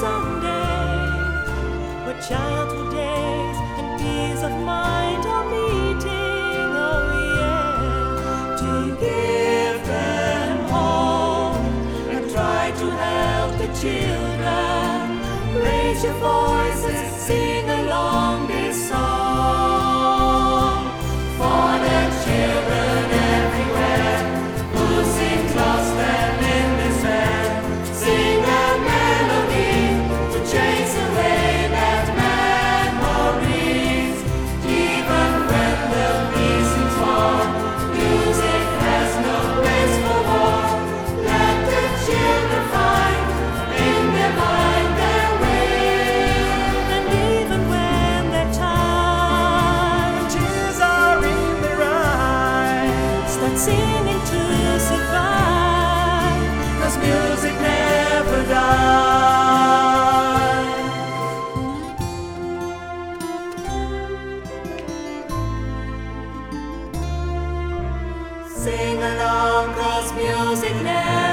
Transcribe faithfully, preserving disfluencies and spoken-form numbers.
someday, where childhood days and peace of mind are meeting, oh yeah, to give them home and try to help the children. Raise your voices, sing along this song for the children everywhere who seem lost and in despair. Sing a melody to chase away bad memories. Even when the peace seems far, music has no place for war. Let the children find in their mind their way. And even when they're tired, Tears are in their eyes, start singing to survive, 'cause music never dies. sing along 'cause music never